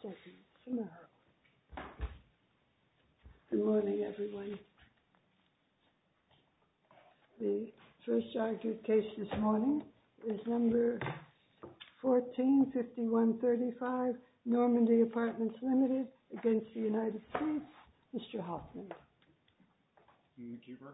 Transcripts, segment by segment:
Samaro. Good morning, everyone. The first argued case this morning is number 145135, Normandy Apartments Limited against the United States. Mr. Hoffman. McKeever.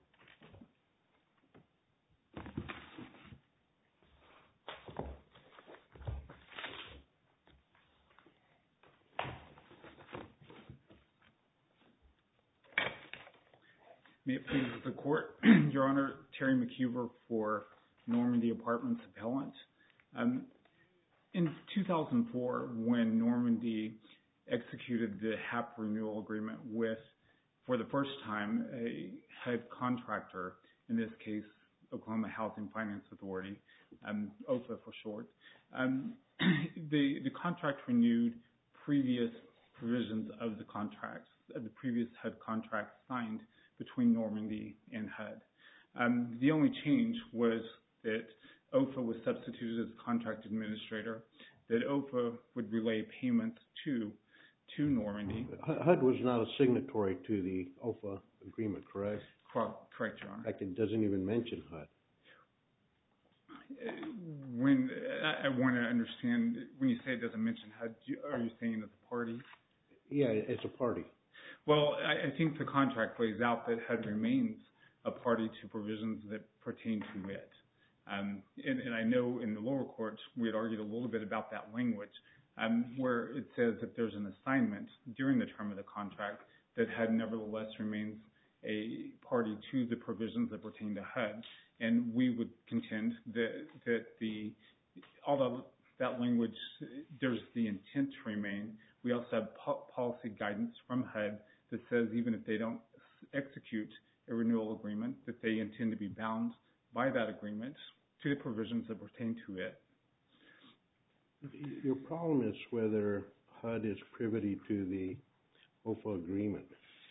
May it please the Court, Your Honor, Terry McKeever for Normandy Apartments Appellant. In 2004, when Normandy executed the HAP renewal agreement with, for the first time, a HUD contractor, in this case, Oklahoma Housing Finance Authority, OFA for short, the contract renewed previous provisions of the contracts, of the previous HUD contract signed between Normandy and HUD. The only change was that OFA was substituted as contract administrator, that OFA would relay payments to Normandy. HUD was not a signatory to the OFA agreement, correct? Correct, Your Honor. In fact, it doesn't even mention HUD. When I want to understand, when you say it doesn't mention HUD, are you saying as a party? Yeah, it's a party. Well, I think the contract lays out that HUD remains a party to provisions that pertain to it. And I know in the lower courts, we had argued a little bit about that language, where it says that there's an assignment during the term of the contract that HUD nevertheless remains a party to the provisions that pertain to HUD. And we would contend that although that language, there's the intent to remain, we also have policy guidance from HUD that says even if they don't execute a renewal agreement, that they intend to be bound by that agreement to the provisions that pertain to it. Your problem is whether HUD is privy to the OFA agreement.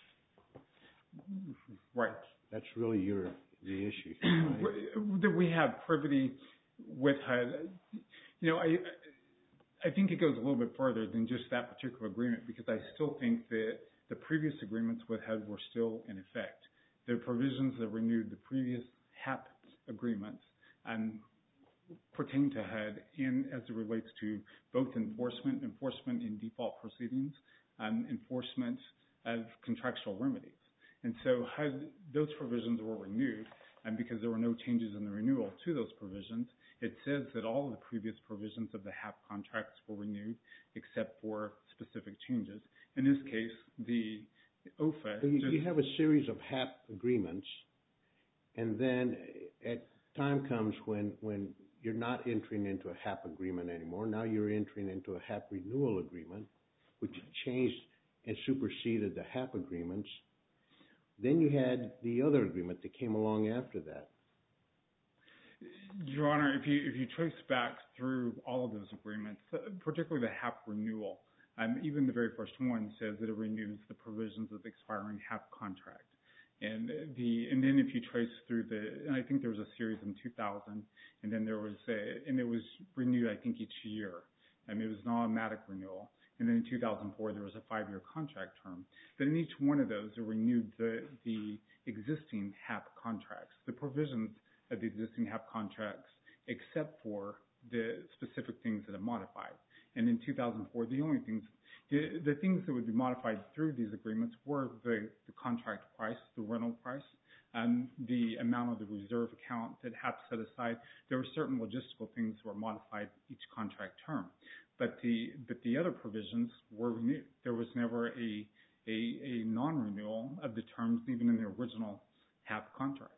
Right. That's really the issue. That we have privity with HUD. You know, I think it goes a little bit further than just that particular agreement, because I still think that the previous agreements with HUD were still in effect. The provisions that renewed the previous HAP agreements pertain to HUD, and as it relates to both enforcement in default proceedings, enforcement of contractual remedies. And so HUD, those provisions were renewed, and because there were no changes in the renewal to those provisions, it says that all of the previous provisions of the HAP contracts were renewed except for specific changes. In this case, the OFA... You have a series of HAP agreements, and then at time comes when you're not entering into a HAP agreement anymore. Now you're entering into a HAP renewal agreement, which changed and superseded the HAP agreements. Then you had the other agreement that came along after that. Your Honor, if you trace back through all of those agreements, particularly the HAP renewal, even the very first one says that it renews the provisions of the expiring HAP contract. And then if you trace through and I think there was a series in 2000, and then there was and it was renewed, I think, each year. It was an automatic renewal. And then in 2004, there was a 5-year contract term. But in each one of those, it renewed the existing HAP contracts, the provisions of the existing HAP contracts, except for the specific things that are modified. And in 2004, the only things, the things that would be modified through these agreements were the contract price, the rental price, the amount of the reserve account that HAP set aside. There were certain logistical things that were modified each contract term. But the other provisions were renewed. There was never a non-renewal of the terms, even in the original HAP contracts.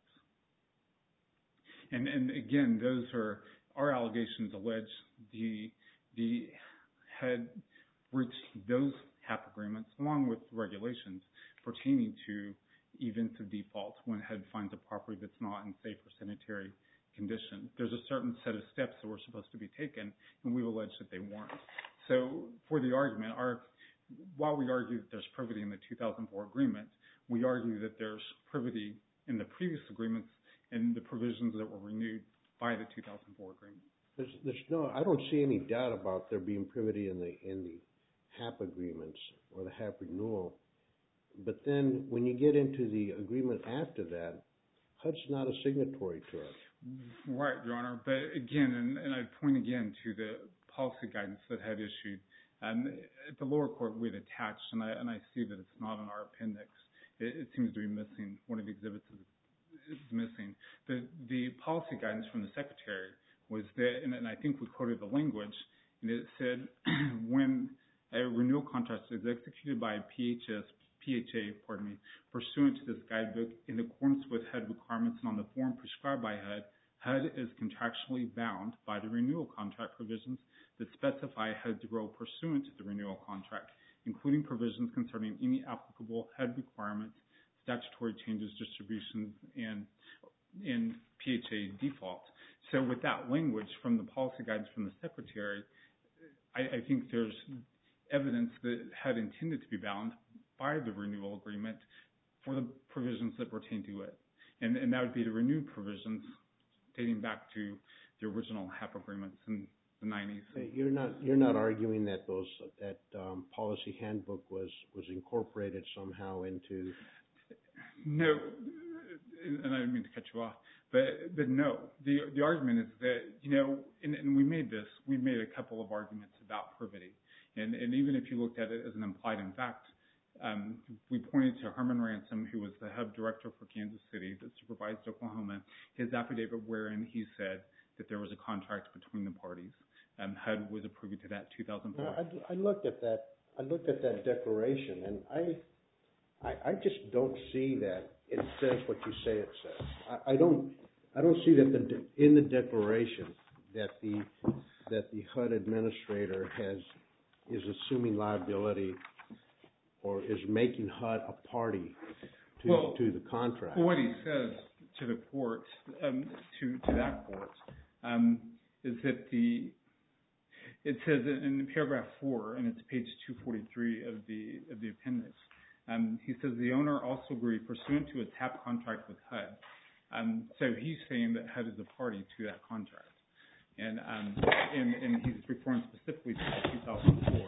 And again, those are our allegations allege the HUD breached those HAP agreements along with regulations pertaining to events of default when HUD finds a property that's not in safe or sanitary condition. There's a certain set of steps that were supposed to be taken, and we've alleged that they weren't. So for the argument, while we argue that there's privity in the 2004 agreement, we argue that there's privity in the previous agreements and the provisions that were renewed by the 2004 agreement. I don't see any doubt about there being privity in the HAP agreements or the HAP renewal. But then when you get into the agreement after that, HUD's not a signatory to it. Right, Your Honor. But again, and I'd point again to the policy guidance that HUD issued. At the lower court, we had attached, and I see that it's not in our appendix. It seems to be missing. One of the exhibits is missing. The policy guidance from the Secretary was that, and I think we quoted the language, and it said, when a renewal contract is executed by a PHA, pursuant to this guidebook in accordance with HUD requirements and on the form prescribed by HUD, HUD is contractually bound by the renewal contract provisions that specify HUD's role pursuant to the renewal contract, including provisions concerning any applicable HUD requirements, statutory changes, distributions, and in PHA default. So with that language from the policy guidance from the Secretary, I think there's evidence that HUD intended to be bound by the renewal agreement for the provisions that pertain to it. And that would be the renewed provisions dating back to the original HAP agreements in the 90s. You're not arguing that that policy handbook was incorporated somehow into... No, and I didn't mean to cut you off, but no. The argument is that, and we made a couple of arguments about privity. And even if you looked at it as an implied in fact, we pointed to Herman Ransom, who was the HUD director for Kansas City that supervised Oklahoma, his affidavit wherein he said that there was a contract between the parties. HUD was approved to that 2004. I looked at that declaration, and I just don't see that it says what you say it says. I don't see that in the declaration that the HUD administrator is assuming liability or is making HUD a party to the contract. Well, what he says to the court, to that court, is that it says in paragraph 4, and it's page 243 of the appendix, he says the owner also agreed pursuant to its HAP contract with HUD. So he's saying that HUD is a party to that contract. And he's referring specifically to the 2004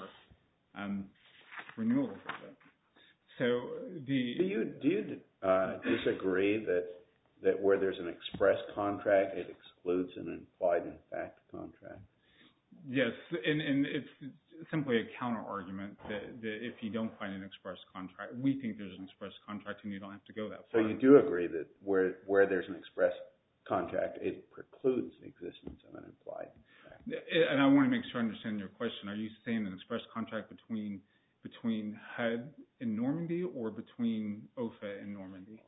renewal agreement. So do you disagree that where there's an express contract, it excludes an implied in fact contract? Yes, and it's simply a counter argument that if you don't find an express contract, we think there's an express contract and you don't have to go that far. So you do agree that where there's an express contract, it precludes the existence of an implied contract. And I want to make sure I understand your question. Are you saying an express contract between HUD and Normandy or between OFA and Normandy?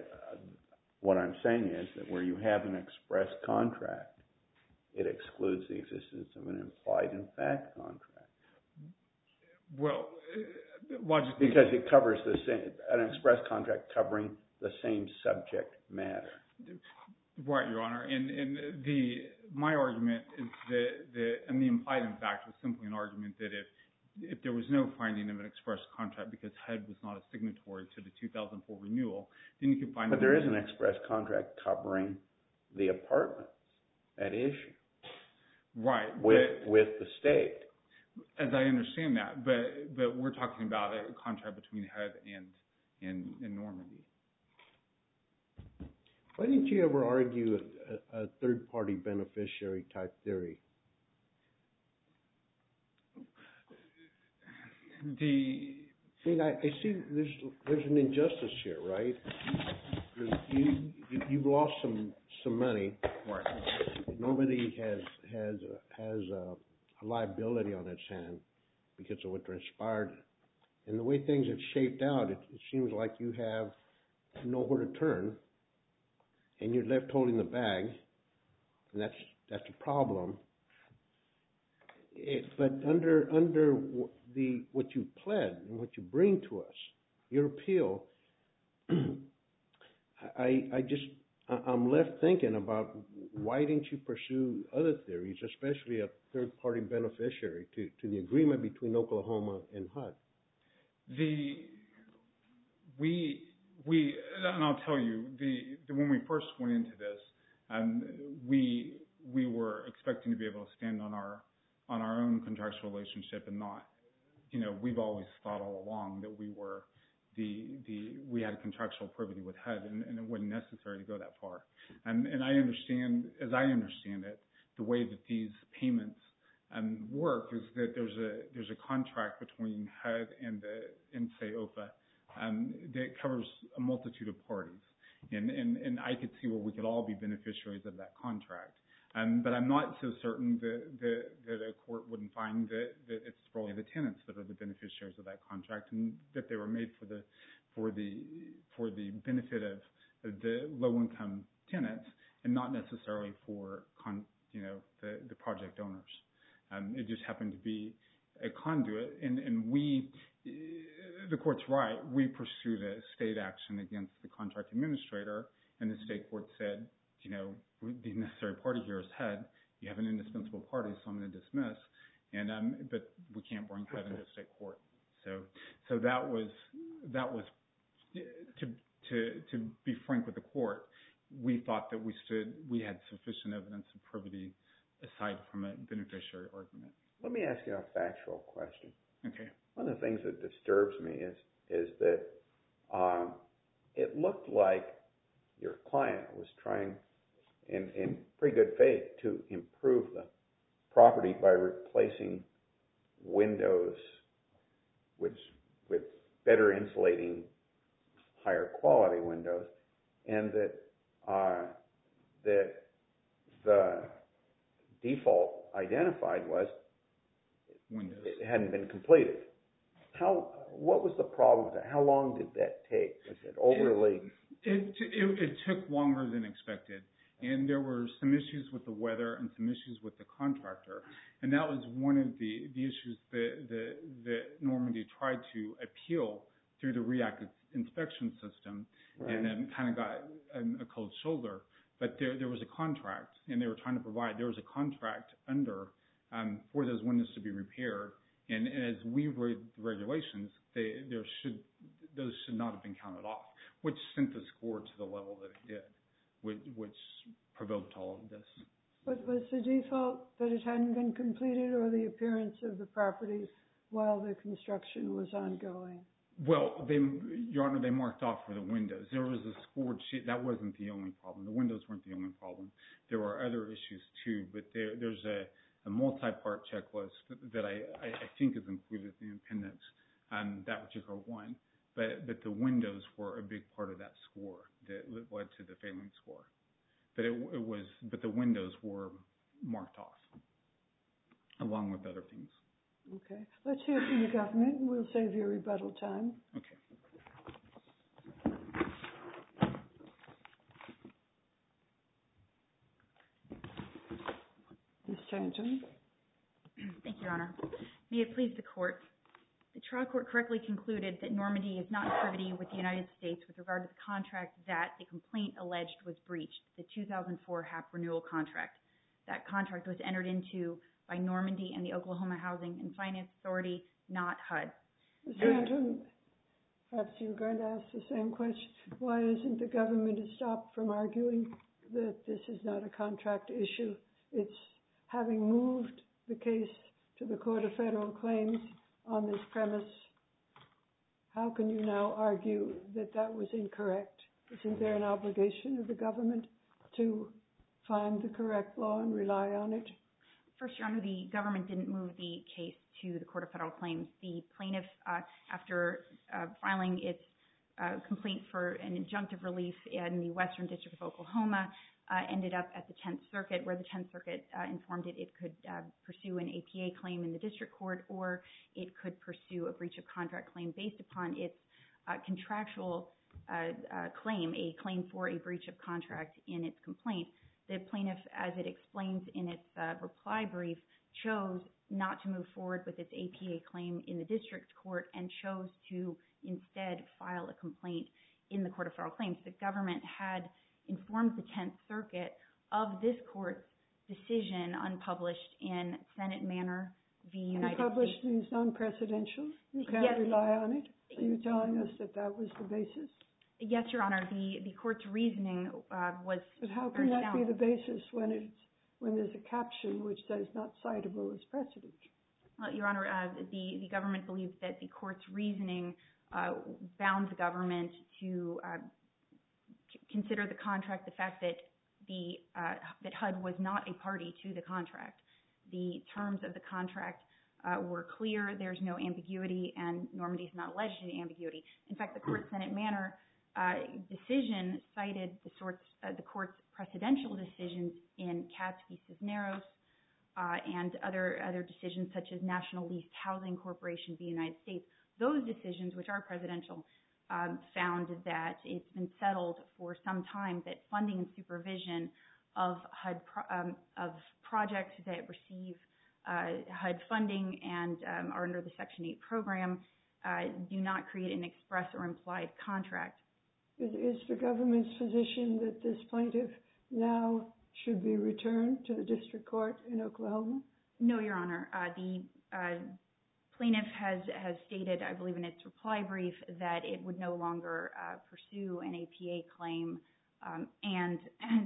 What I'm saying is that where you have an express contract, it excludes the existence of an implied in fact contract. Well, logically... Because it covers an express contract covering the same subject matter. Right, Your Honor. And my argument is that and the implied in fact was simply an argument that if there was no finding of an express contract because HUD was not a signatory to the 2004 renewal, then you could find... But there is an express contract covering the apartments at issue. Right. With the state. As I understand that, but we're talking about a contract between HUD and Normandy. Why didn't you ever argue a third-party beneficiary type theory? I see there's an injustice here, right? You've lost some money. Right. Normandy has a liability on its hand because of what transpired. And the way things have shaped out, it seems like you have nowhere to turn, and you're left holding the bag, and that's a problem. But under what you pled and what you bring to us, your appeal, I'm left thinking about why didn't you pursue other theories, especially a third-party beneficiary to the agreement between Oklahoma and HUD? And I'll tell you, when we first went into this, we were expecting to be able to stand on our own contractual relationship and not we've always thought all along that we had contractual privity with HUD, and it wasn't necessary to go that far. And I understand, as I understand it, the way that these payments work is that there's a contract between HUD and say OFA that covers a multitude of parties, and I could see where we could all be beneficiaries of that contract. But I'm not so certain that a court wouldn't find that it's probably the tenants that are the beneficiaries of that contract, and that they were made for the benefit of the low-income tenants, and not necessarily for the project owners. It just happened to be a conduit, and the court's right. We pursued a state action against the contract administrator, and the state court said, the necessary party here is HUD. You have an indispensable party, so I'm going to dismiss. But we can't bring HUD into state court. So that was to be frank with the court. We thought that we had sufficient evidence of privity aside from a beneficiary argument. Let me ask you a factual question. Okay. One of the things that disturbs me is that it looked like your client was trying in pretty good faith to improve the property by replacing windows with better insulating, higher quality windows, and that the default identified was windows. It hadn't been completed. What was the problem with that? How long did that take? Was it overly? It took longer than expected, and there were some issues with the weather and some issues with the contractor, and that was one of the issues that Normandy tried to appeal through the reactive inspection system, right, and then kind of got a cold shoulder. But there was a contract, and they were trying to provide. There was a contract under for those windows to be repaired, and as we read the regulations, those should not have been counted off, which sent the score to the level that it did, which provoked all of this. But was the default that it hadn't been completed, or the appearance of the property while the construction was ongoing? Well, Your Honor, they marked off for the windows. There was a scored sheet. That wasn't the only problem. The windows weren't the only problem. There were other issues too, but there's a multi-part checklist that I think is included in the appendix, that particular one. But the windows were a big part of that score that led to the failing score. But the windows were marked off, along with other things. Okay. Let's hear from the government, and we'll save you rebuttal time. Okay. Ms. Chanton. Thank you, Your Honor. May it please the Court. The trial court correctly concluded that Normandy is not in privity with the United States with regard to the contract that the complaint alleged was breached, the 2004 HAP renewal contract. That contract was entered into by Normandy and the Oklahoma Housing and Finance Authority, not HUD. Ms. Chanton, perhaps you were going to ask the same question. Why isn't the government stopped from arguing that this is not a contract issue? It's having moved the case to the Court of Federal Claims on this premise. How can you now argue that that was incorrect? Isn't there an obligation of the government to find the correct law and rely on it? First, Your Honor, the government didn't move the case to the Court of Federal Claims. The plaintiff, after filing its complaint for an injunctive relief in the Western District of Oklahoma, ended up at the 10th Circuit, where the 10th Circuit informed it could pursue an APA claim in the district court, or it could pursue a breach of contract claim based upon its contractual claim, a claim for a breach of contract in its complaint. The plaintiff, as it explains in its reply brief, chose not to move forward with its APA claim in the district court and chose to instead file a complaint in the Court of Federal Claims. The government had informed the 10th Circuit of this court's decision unpublished in Senate Manor v. United States. Unpublished means non-precedential? You can't rely on it? Are you telling us that that was the basis? Yes, Your Honor. The court's reasoning was... But how can that be the basis when there's a caption which says not citable as precedent? Well, Your Honor, the government believes that the court's reasoning bound the government to consider the contract, the fact that that HUD was not a party to the contract. The terms of the contract were clear. There's no ambiguity, and Normandy is not alleged any ambiguity. In fact, the court Senate Manor decision cited the court's precedential decisions in Katz v. Cisneros and other decisions such as National Leased Housing Corporation v. United States. Those decisions, which are presidential, found that it's been settled for some time that funding and supervision of HUD of projects that receive HUD funding and are under the Section 8 program do not create an express or implied contract. Is the government's position that this plaintiff now should be returned to the district court in Oklahoma? No, Your Honor. The plaintiff has stated, I believe in its reply brief, that it would no longer pursue an APA claim, and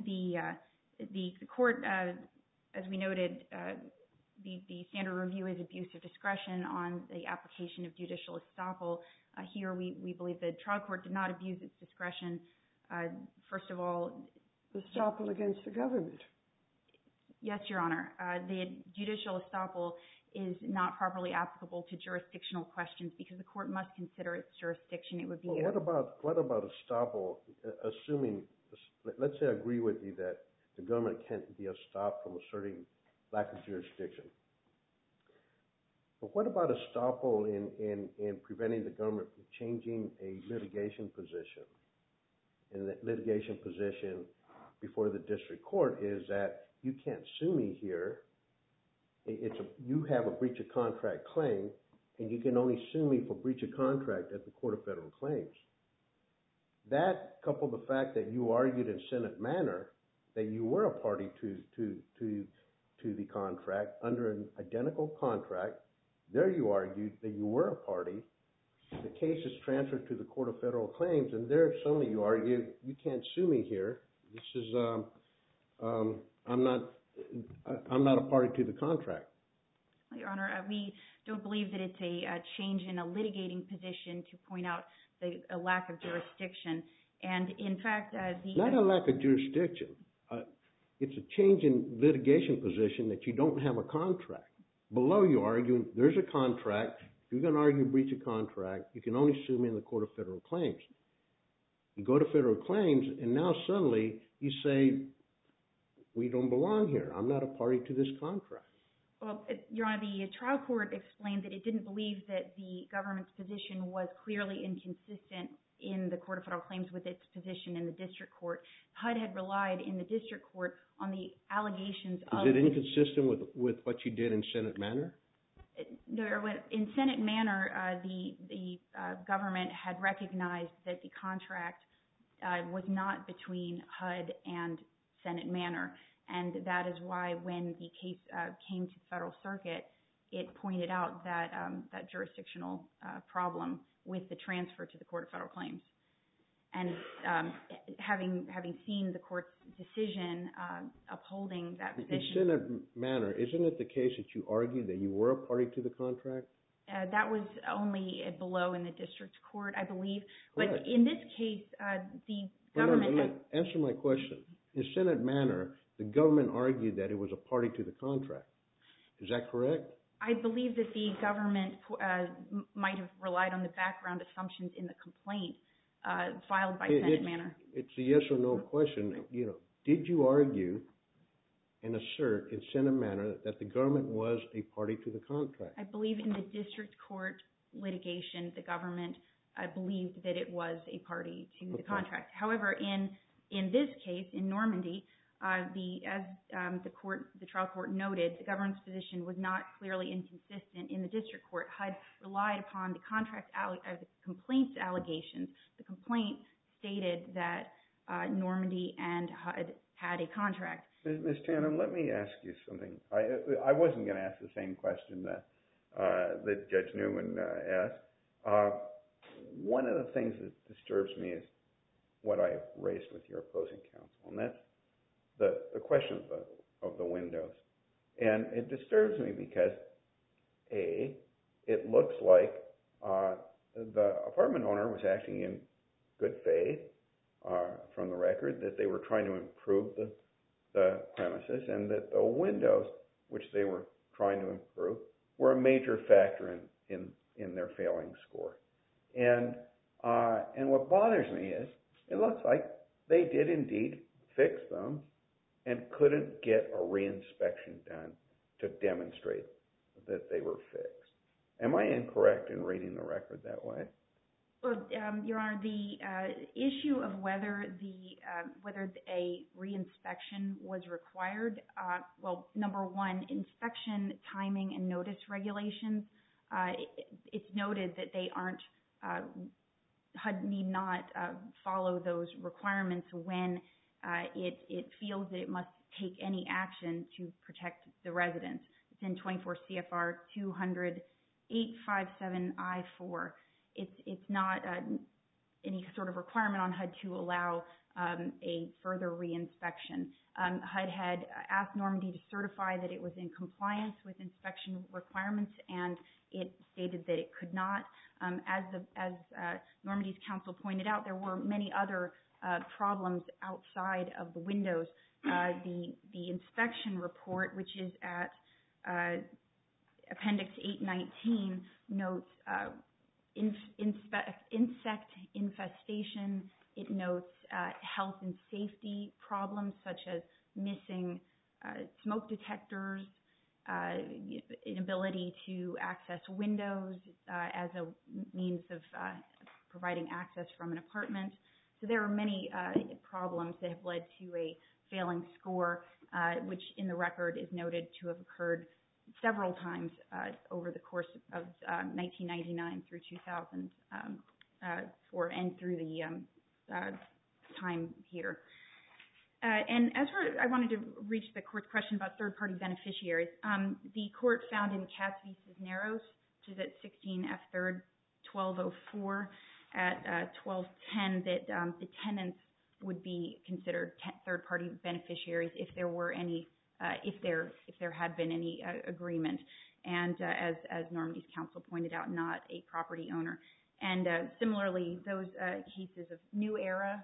the court, as we noted, the standard review is abuse of discretion on the application of judicial estoppel. Here, we believe the trial court did not abuse its discretion. First of all, estoppel against the government. Yes, Your Honor. The judicial estoppel is not properly applicable to jurisdictional questions because the court must consider its jurisdiction. It would be. Well, what about estoppel? Assuming, let's say I agree with you that the government can't be estopped from asserting lack of jurisdiction. But what about estoppel in preventing the government from changing a litigation position? And the litigation position before the district court is that you can't sue me here. You have a breach of contract claim, and you can only sue me for breach of contract at the Court of Federal Claims. That, coupled with the fact that you argued in Senate Manor that you were a party to the contract under an identical contract, there you argued that you were a party. The case is transferred to the Court of Federal Claims, and there suddenly you argue you can't sue me here. This is I'm not a party to the contract. Your Honor, we don't believe that it's a change in a litigating position to point out a lack of jurisdiction. And in fact, not a lack of jurisdiction. It's a change in litigation position that you don't have a contract. Below you argue there's a contract. You're going to argue breach of contract. You can only sue me in the Court of Federal Claims. You go to Federal Claims, and now suddenly you say, we don't belong here. I'm not a party to this contract. Well, Your Honor, the trial court explained that it didn't believe that the government's position was clearly inconsistent in the Court of Federal Claims with its position in the district court. HUD had relied in the district court on the allegations of... Is it inconsistent with what you did in Senate Manor? No, in Senate Manor, the government had recognized that the contract was not between HUD and Senate Manor, and that is why when the case came to the Federal Circuit, it pointed out that that jurisdictional problem with the transfer to the Court of Federal Claims. And having seen the court's decision upholding that position... In Senate Manor, isn't it the case that you argued that you were a party to the contract? That was only below in the district court, I believe. Correct. But in this case, the government... Answer my question. In Senate Manor, the government argued that it was a party to the contract. Is that correct? I believe that the government might have relied on the background assumptions in the complaint filed by Senate Manor. It's a yes or no question. Did you argue and assert in Senate Manor that the government was a party to the contract? I believe in the district court litigation, the government believed that it was a party to the contract. However, in this case, in Normandy, as the trial court noted, the government's position was not clearly inconsistent in the district court. HUD relied upon the complaint's allegations. The complaint stated that Normandy and HUD had a contract. Ms. Tanner, let me ask you something. I wasn't going to ask the same question that Judge Newman asked. One of the things that disturbs me is what I raised with your opposing counsel, and that's the question of the windows. And it disturbs me because A, it looks like the apartment owner was acting in good faith from the record, that they were trying to improve the premises, and that the windows, which they were trying to improve, were a major factor in their failing score. And what bothers me is it looks like they did indeed fix them and couldn't get a reinspection done to demonstrate that they were fixed. Am I incorrect in reading the record that way? Well, Your Honor, the issue of whether a reinspection was required, well, number one, inspection timing and notice regulations, it's noted that they aren't, HUD need not follow those requirements when it feels that it must take any action to protect the residents. It's in 24 CFR 200-857I4. It's not any sort of requirement on HUD to allow a further reinspection. HUD had asked Normandy to certify that it was in compliance with inspection requirements, and it stated that it could not. As Normandy's counsel pointed out, there were many other problems outside of the windows. The inspection report, which is at Appendix 819, notes insect infestation. It notes health and safety problems such as missing smoke detectors, inability to access windows as a means of providing access from an apartment. So there are many problems that have led to a failing score, which in the record is noted to have occurred several times over the course of 1999 through 2004 and through the time here. And as for, I wanted to reach the court's question about third-party beneficiaries. The court found in Katz v. Cisneros, which is at 16 F. 3rd, 1204 at 1210, that the tenants would be considered third-party beneficiaries if there were any, if there had been any agreement, and as Normandy's counsel pointed out, not a property owner. And similarly, those cases of New Era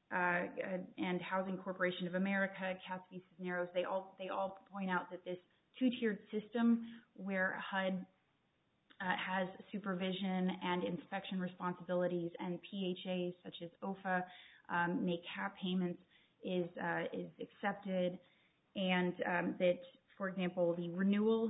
and Housing Corporation of America, Katz v. Cisneros, they all point out that this two-tiered system where HUD has supervision and inspection responsibilities, and PHAs such as OFA make HAP payments is accepted, and that, for example, the renewal,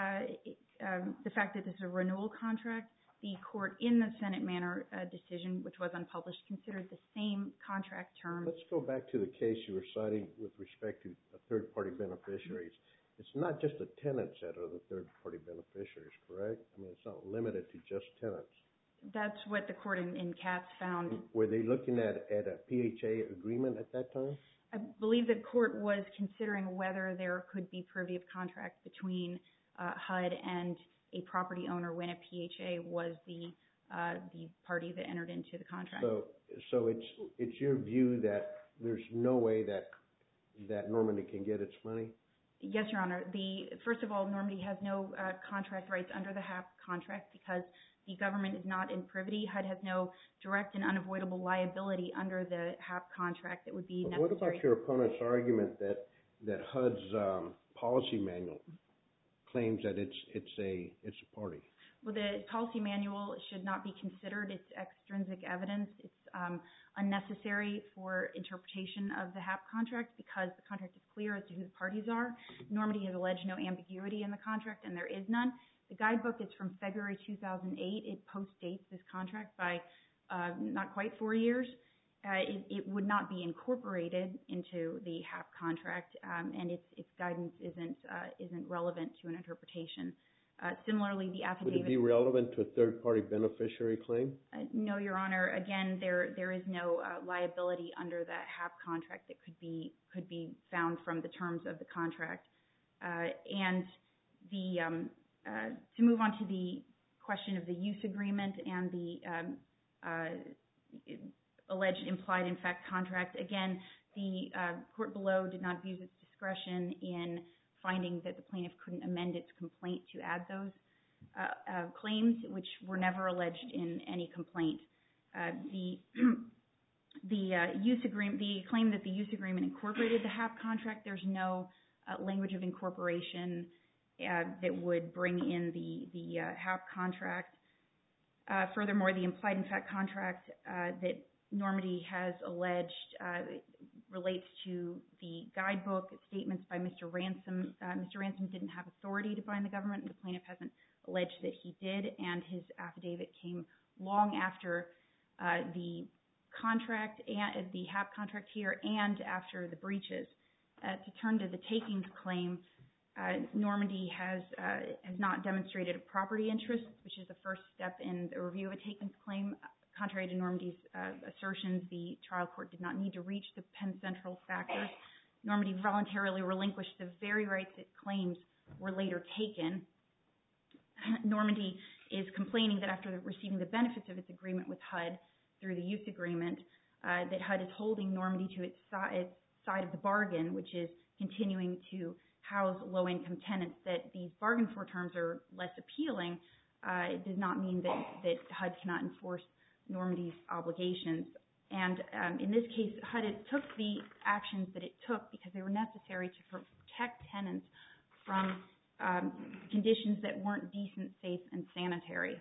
the fact that this is a renewal contract, the court in the Senate Manor decision, which was unpublished, considered the same contract term. Let's go back to the case you were citing with respect to third-party beneficiaries. It's not just the tenants that are the third-party beneficiaries, correct? I mean, it's not limited to just tenants. That's what the court in Katz found. Were they looking at a PHA agreement at that time? I believe the court was considering whether there could be privy of contract between HUD and a property owner when a PHA was the party that entered into the contract. So it's your view that there's no way that Normandy can get its money? Yes, Your Honor. First of all, Normandy has no contract rights under the HAP contract because the government is not in privity. HUD has no direct and unavoidable liability under the HAP contract that would be necessary. What about your opponent's argument that HUD's policy manual claims that it's a party? Well, the policy manual should not be considered. It's extrinsic evidence. It's unnecessary for interpretation of the HAP contract because the contract is clear as to who the parties are. Normandy has alleged no ambiguity in the contract, and there is none. The guidebook is from February 2008. It post-dates this contract by not quite 4 years. It would not be incorporated into the HAP contract, and its guidance isn't relevant to an interpretation. Similarly, the affidavit... Would it be relevant to a third-party beneficiary claim? No, Your Honor. Again, there is no liability under that HAP contract that could be found from the terms of the contract. And to move on to the question of the use agreement and the alleged implied in fact contract, again, the court below did not abuse its discretion in finding that the plaintiff couldn't amend its complaint to add those claims which were never alleged in any complaint. The claim that the use agreement incorporated the HAP contract, there's no language of incorporation that would bring in the HAP contract. Furthermore, the implied in fact contract that Normandy has alleged relates to the guidebook statements by Mr. Ransom. Mr. Ransom didn't have authority to bind the government, and the plaintiff hasn't alleged that he did, and his affidavit came long after the contract, and the HAP contract here, and after the breaches. To turn to the takings claim, Normandy has not demonstrated a property interest, which is the first step in the review of a takings claim. Contrary to Normandy's assertions, the trial court did not need to reach the Penn Central factors. Normandy voluntarily relinquished the very rights it claims were later taken. Normandy is complaining that after receiving the benefits of its agreement with HUD through the use agreement, that HUD is holding Normandy to its side of the bargain, which is continuing to house low-income tenants. That these bargain for terms are less appealing, it does not mean that HUD cannot enforce Normandy's obligations. And in this case, HUD took the actions that it took because they were necessary to protect tenants from conditions that weren't decent, safe, and sanitary.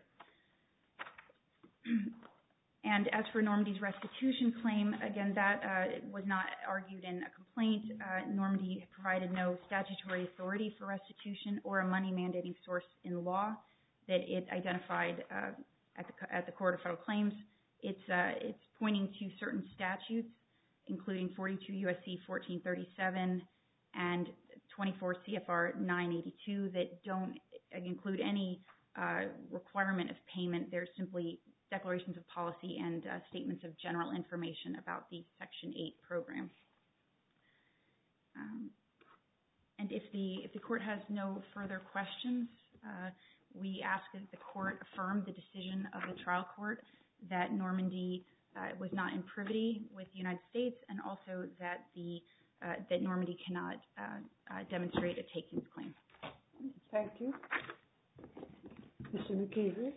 And as for Normandy's restitution claim, again, that was not argued in a complaint. Normandy provided no statutory authority for restitution or a money mandating source in law that it identified at the Court of Federal Claims. It's pointing to certain statutes, including 42 U.S.C. 1437 and 24 CFR 982, that don't include any requirement of payment. They're simply declarations of policy and statements of general information about the Section 8 program. And if the court has no further questions, we ask that the court affirm the decision of the trial court that Normandy was not in privity with the United States, and also that that Normandy cannot demonstrate a takings claim. Thank you. Mr. McKeever.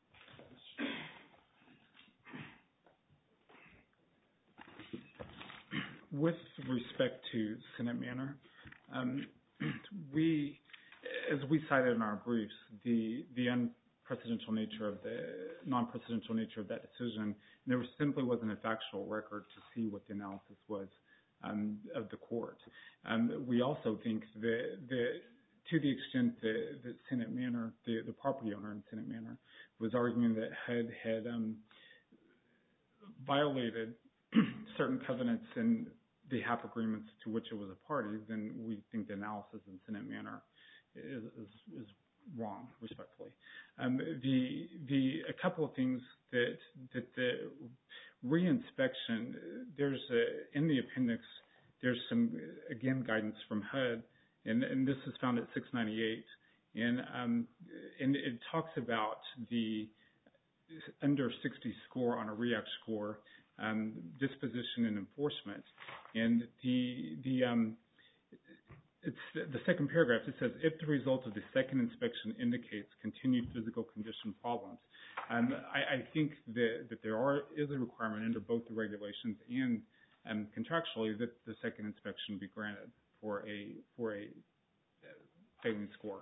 With respect to Senate Manor, as we cited in our briefs, the non-presidential nature of that decision, there simply wasn't a factual record to see what the analysis was of the court. We also think that to the extent that Senate Manor, the property owner in Senate Manor, was arguing that HUD had violated certain covenants in the HAP agreements to which it was a party, then we think the analysis in Senate Manor is wrong, respectfully. A couple of things that the reinspection, in the appendix, there's some, again, guidance from HUD, and this is found at 698, and it talks about the under 60 score on a REACT score, disposition and enforcement, and it's the second paragraph. It says, if the result of the second inspection indicates continued physical condition problems, I think that there is a requirement under both the regulations and contractually that the second inspection be granted for a failing score.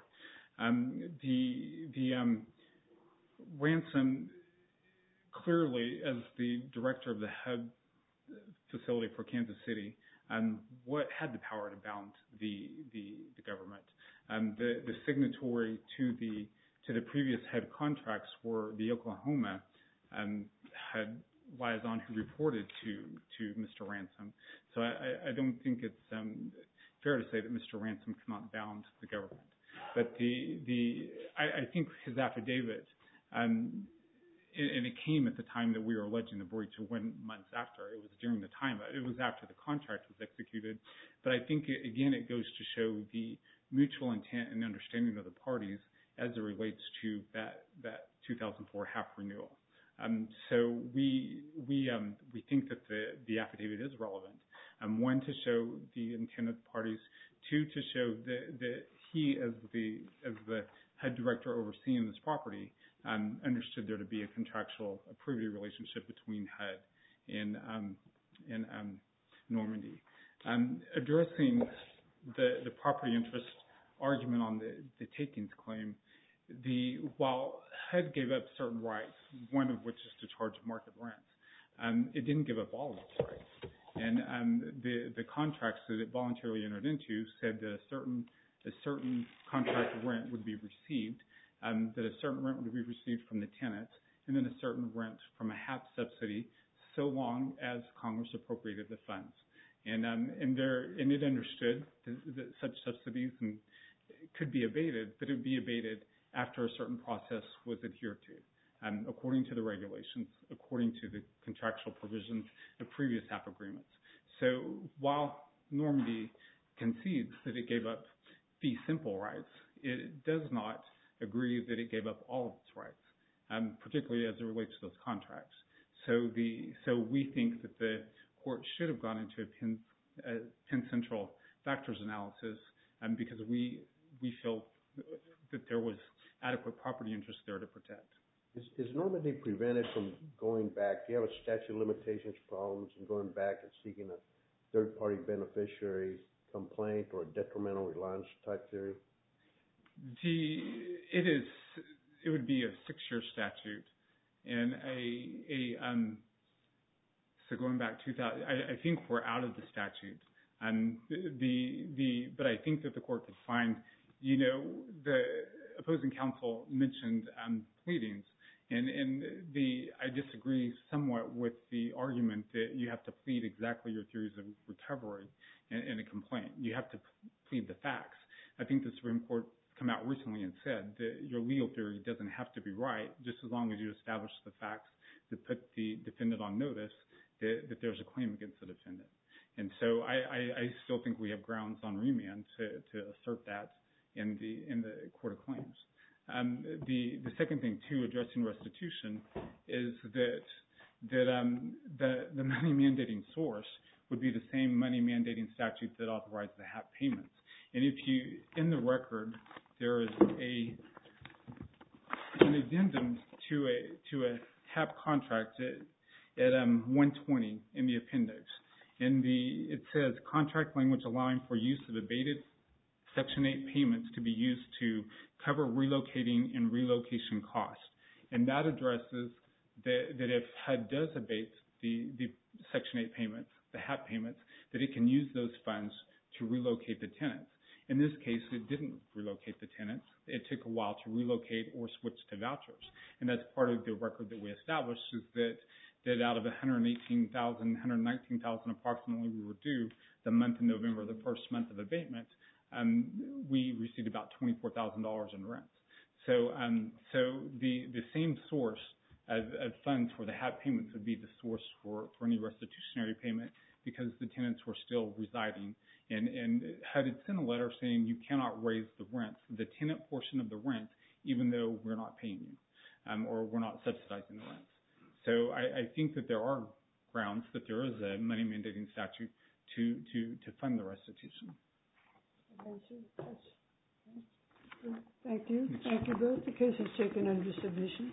The Ransom, clearly, as the director of the HUD facility for Kansas City, what had the power to bound the government. The signatory to the previous HUD contracts were the Oklahoma HUD liaison who reported to Mr. Ransom. So I don't think it's fair to say that Mr. Ransom cannot bound the government. But I think his affidavit, and it came at the time that we were alleging the breach, 1 month after. It was during the time. It was after the contract was executed. But I think, again, it goes to show the mutual intent and understanding of the parties as it relates to that 2004 HAP renewal. So we think that the affidavit is relevant. One, to show the intent of the parties. Two, to show that he, as the head director overseeing this property, understood there to be a contractual privity relationship between HUD and Normandy. Addressing the property interest argument on the takings claim, while HUD gave up certain rights, one of which is to charge market rents, it didn't give up all of its rights. And the contracts that it voluntarily entered into said that a certain contract rent would be received, that a certain rent would be received from the tenants, and then a certain rent from a HAP subsidy, so long as Congress appropriated the funds. And it understood that such subsidies could be abated, but it would be abated after a certain process was adhered to, according to the regulations, according to the contractual provisions of previous HAP agreements. So while Normandy concedes that it gave up fee simple rights, it does not agree that it gave up all of its rights, particularly as it relates to those contracts. So we think that the court should have gone into a Penn Central factors analysis, because we feel that there was adequate property interest there to protect. Is Normandy prevented from going back? Do you have a statute of limitations problems and going back and seeking a third-party beneficiary complaint or a detrimental reliance type theory? It would be a 6-year statute, and so going back 2000, I think we're out of the statute. But I think that the court could find, the opposing counsel mentioned pleadings, and I disagree somewhat with the argument that you have to plead exactly your theories of recovery in a complaint. You have to plead the facts. I think the Supreme Court come out recently and said that your legal theory doesn't have to be right, just as long as you establish the facts that put the defendant on notice that there's a claim against the defendant. And so I still think we have grounds on remand to assert that in the Court of Claims. The second thing, too, addressing restitution, is that the money mandating source would be the same money mandating statute that authorized the HAP payments. And in the record, there is an addendum to a HAP contract at 120 in the appendix. It says contract language allowing for use of abated Section 8 payments to be used to cover relocating and relocation costs. And that addresses that if HUD does abate the Section 8 payments, the HAP payments, that it can use those funds to relocate the tenants. In this case, it didn't relocate the tenants. It took a while to relocate or switch to vouchers. And that's part of the record that we established, is that out of 118,000, 119,000 approximately we were due the month of November, the first month of abatement, we received about $24,000 in rent. So the same source of funds for the HAP payments would be the source for any restitutionary payment, because the tenants were still residing. And HUD had sent a letter saying you cannot raise the rent, the tenant portion of the rent, even though we're not paying you, or we're not subsidizing the rent. So I think that there are grounds that there is a money mandating statute to fund the restitution. Thank you. Thank you both. The case is taken under submission.